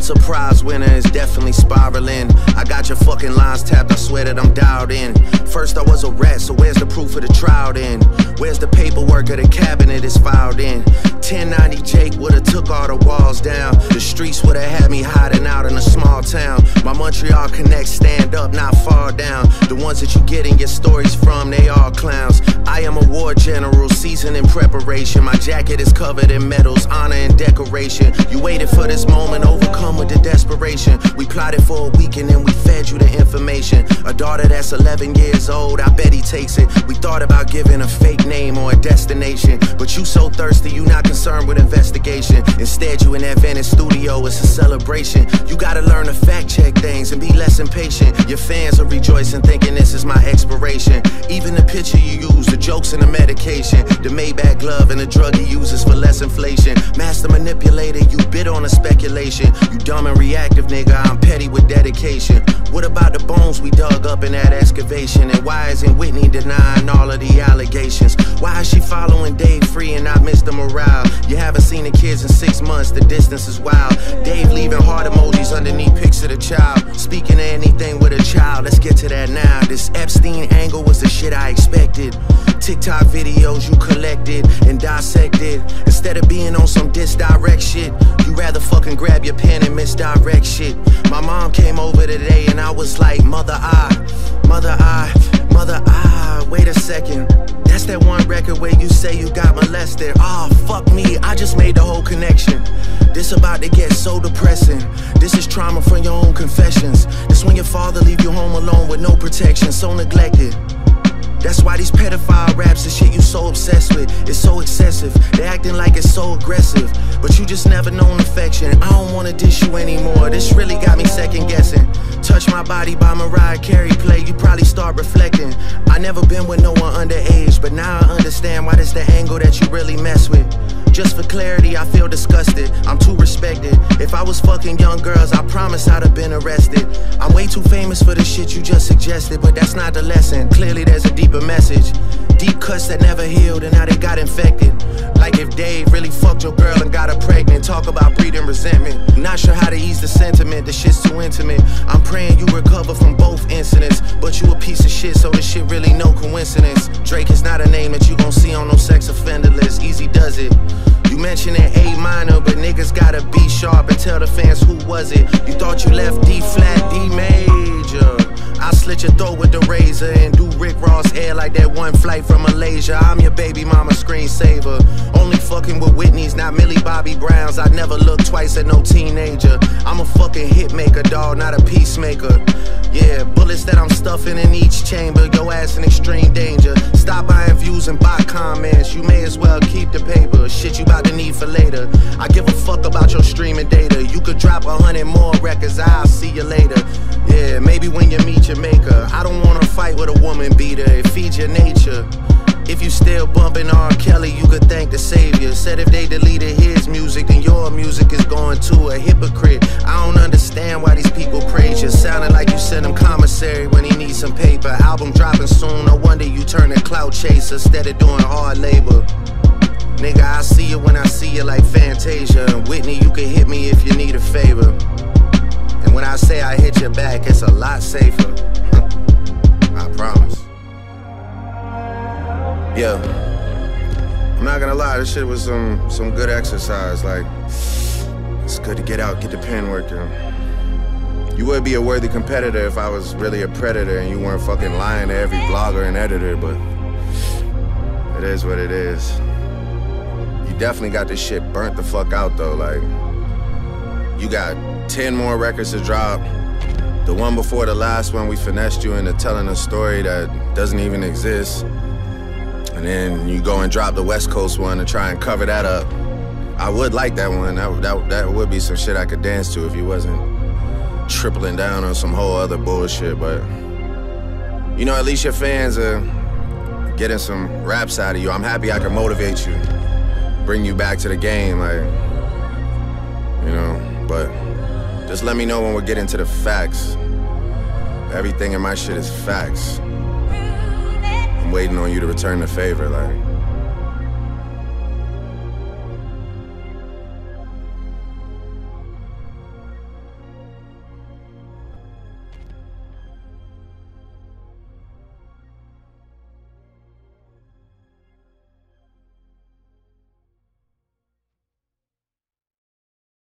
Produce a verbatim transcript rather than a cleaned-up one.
Pulitzer Prize winner is definitely spiraling. I got your fucking lines tapped, I swear that I'm dialed in. First I was a rat, so where's the proof of the trial then? Where's the paperwork of the cabinet is filed in? ten ninety Jake would've took all the walls down. The streets would've had me hiding out in a small town. My Montreal connects stand up, not fall down. The ones that you getting your stories from, they all clowns. I am a war general, seasoned in preparation. My jacket is covered in medals, honor and decoration. You waited for this moment, overcome with the desperation. We plotted for a week and then we fed you the information. A daughter that's eleven years old, I bet he takes it. We thought about giving a fake name or a destination, but you so thirsty, you not concerned with investigation. Instead, you in that Venice studio, it's a celebration. You gotta learn to fact check things and be less impatient. Your fans are rejoicing, thinking this is my expiration. Even the picture you use, the jokes and the medication, the Maybach glove and the drug he uses for less inflation. Master manipulator, you bid on a speculation. You dumb and reactive, nigga, I'm petty with dedication. What about the bones we dug up in that excavation? And why isn't Whitney denying all of the allegations? Why is she following Dave free and not Mister Morale? You haven't seen the kids in six months, the distance is wild. Dave leaving heart emojis underneath pics of the child. Speaking of anything with a child, let's get to that now. This Epstein angle was the shit I expected. TikTok videos you collected and dissected. Instead of being on some disdirect shit, you rather fucking grab your pen and misdirect shit. My mom came over today and I was like, mother I, mother I, mother I, wait a second. That's that one record where you say you got molested. Ah, oh, fuck me, I just made the whole connection. This about to get so depressing. This is trauma from your own confessions. This when your father leave you home alone with no protection, so neglected. That's why these pedophile raps and shit you so obsessed with, it's so excessive. They acting like it's so aggressive, but you just never known affection. I don't wanna dish you anymore, this really got me second guessing. Touch My Body by Mariah Carey play, you probably start reflecting. I never been with no one underage, but now I understand why this the angle that you really mess with. Just for clarity, I feel disgusted, I'm too respected. If I was fucking young girls, I promise I'd have been arrested. I'm way too famous for the shit you just suggested, but that's not the lesson. Clearly there's a deeper message. Deep cuts that never healed and now they got infected. Like if Dave really fucked your girl and got her pregnant. Talk about breeding resentment. Not sure how to ease the sentiment, the shit's too intimate. I'm praying you recover from both incidents, but you a piece of shit, so this shit really no coincidence. Drake is not a name that you gon' see on no sex offender list. Easy does it. You mentioned an A minor, but niggas gotta be sharp and tell the fans who was it. You thought you left D flat, D major. I slit your throat with the razor and do Rick Ross hair like that one flight from Malaysia. I'm your baby mama screensaver. Only fucking with Whitney's, not Millie Bobby Brown's. I never look twice at no teenager. I'm a fucking hit maker, dawg, not a peacemaker. Yeah, bullets that I'm stuffing in each chamber. Your ass in extreme danger. Stop buying views and buy comments. You may as well keep the paper. Shit you about to need for later. I give a fuck about your streaming data. You could drop a hundred more records, I'll see you later. Yeah, maybe when you meet your maker. I don't wanna fight with a woman beater, it feeds your nature. If you still bumping R. Kelly, you could thank the savior. Said if they deleted his music, then your music is going to a hypocrite. I don't understand why these people praise you. Sounding like you sent him commissary when he needs some paper. Album dropping soon, no wonder you turn a clout chaser instead of doing hard labor. Nigga, I see you when I see you like Fantasia. And Whitney, you can hit me if you need a favor. And when I say I hit your back, it's a lot safer. I promise. Yeah, I'm not gonna lie, this shit was some some good exercise. Like, it's good to get out, get the pen working. You would be a worthy competitor if I was really a predator and you weren't fucking lying to every blogger and editor, but it is what it is. You definitely got this shit burnt the fuck out though. Like, you got ten more records to drop. The one before the last one, we finessed you into telling a story that doesn't even exist. And then you go and drop the West Coast one to try and cover that up. I would like that one. That, that, that would be some shit I could dance to if you wasn't tripling down on some whole other bullshit. But, you know, at least your fans are getting some raps out of you. I'm happy I can motivate you, bring you back to the game, like, you know. But just let me know when we're getting to the facts. Everything in my shit is facts. I'm waiting on you to return the favor, like.